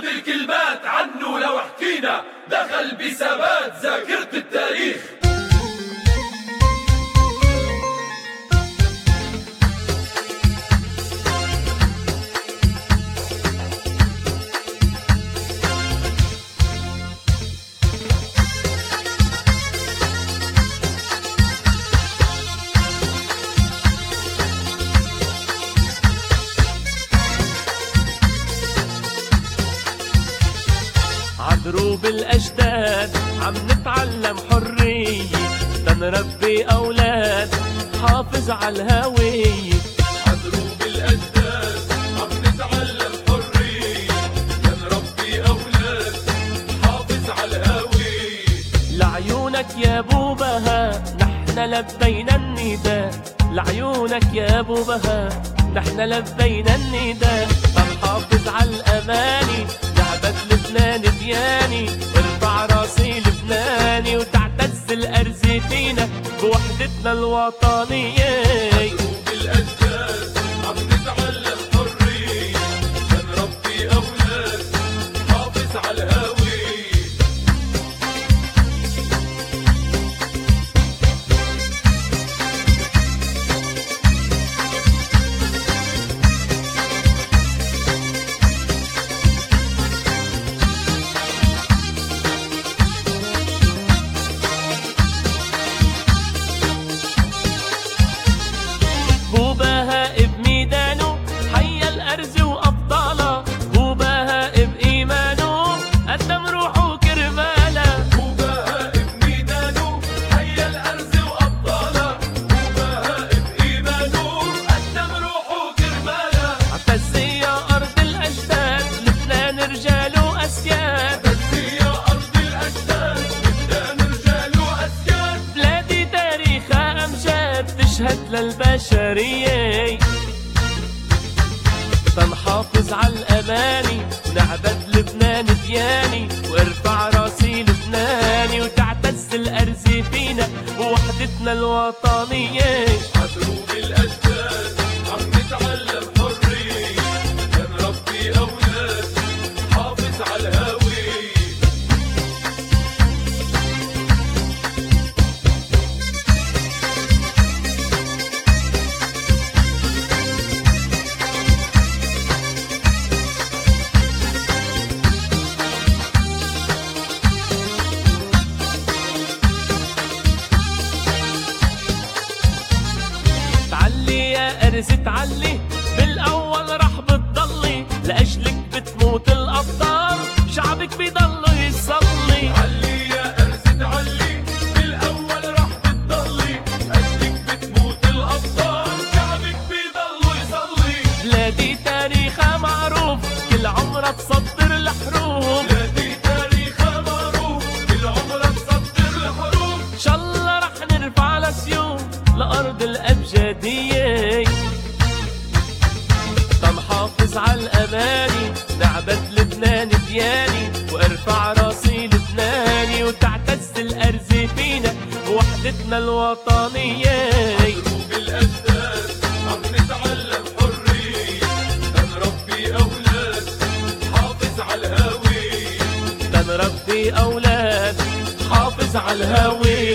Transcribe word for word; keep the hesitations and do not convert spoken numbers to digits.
بالكلمات عنه لو حكينا دخل بثبات ذاكرة التاريخ. عدروب الأجداد عم نتعلم حرية، تنربي أولاد حافظ على الهوية. عدروب الأجداد عم نتعلم حرية، تنربي أولاد حافظ على الهوية. لعيونك يا أبو بها نحن لبينا النداء، لعيونك يا أبو بها نحن لبينا النداء. فنحافظ على الأماني لعبة لبنان دياني، ارفع راسي لبناني وتعتز الأرز فينا بوحدتنا الوطنية. عدروب الأجداد عم نتعلم حرية، تنربي أولاد حافظ على الهوية. هو بهاء بميدانه حيا الأرز وأبطاله، هو بهاء بإيمانه قدم روحه كرماله. هو بهاء بميدانه حيا الأرز وأبطاله، هو بهاء بإيمانه قدم روحه كرماله. عتز يا أرض الأجداد لبنان رجال وأسياد، عتز يا أرض الأجداد لبنان رجال وأسياد. بلادي تاريخها أمجاد تشهد للبشرية. تنحافظ على الأماني نعبد لبنان دياني، وارفع راسي لبناني وتعتز الأرز فينا ووحدتنا الوطنية. عدروب الأجداد عم نتعلم حرية، تنربي أولاد حافظ على الهوية. تعلي يا أرز تعلي بالأول رح بتضلي، لأجلك بتموت الأبطال شعبك بيضل يصلي. علي يا أرز تعلي بالأول رح بتضلي، أجلك بتموت الأبطال شعبك بيضل يصلي. بلادي تاريخها معروف كل عمرها تصدر الحروب، بلادي تاريخها معروف كل عمرها تصدر الحروب. إن شاء الله رح نرفع لسيوف لأرض الأبجدية. تنحافظ على الأماني نعبد لبنان دياني، وارفع راسي لبناني وتعتز الأرز فينا وحدتنا الوطنية. عدروب الأجداد عم نتعلم حرية، تنربي أولاد حافظ على الهوية. تنربي أولاد حافظ على الهوية.